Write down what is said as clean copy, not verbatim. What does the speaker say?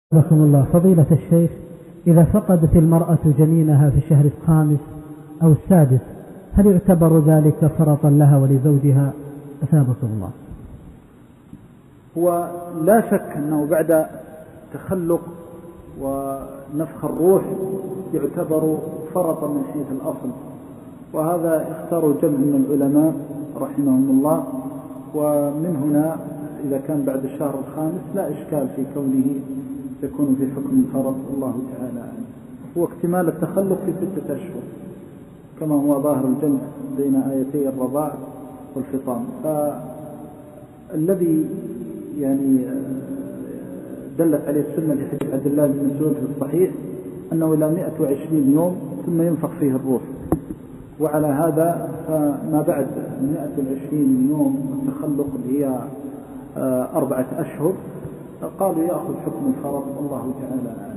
رحمكم الله. فضيلة الشيخ، إذا فقدت المرأة جنينها في الشهر الخامس أو السادس هل يعتبر ذلك فرطا لها ولزوجها؟ أثابكم الله. هو لا شك أنه بعد تخلق ونفخ الروح يعتبر فرطا من حيث الأصل، وهذا اختاروا جمع من العلماء رحمهم الله. ومن هنا إذا كان بعد الشهر الخامس لا إشكال في كونه يكون في حكم الفرط، الله تعالى عنه. هو اكتمال التخلق في 6 أشهر كما هو ظاهر الجمع بين آيتي الرضاع والفطام. فالذي يعني دلت عليه السنة لحديث عبد الله بن مسعود في الصحيح أنه إلى 120 يوم ثم ينفخ فيه الروح، وعلى هذا فما بعد 120 يوم التخلق اللي هي 4 أشهر قالوا يأخذ حكم الفرط، الله تعالى عنه.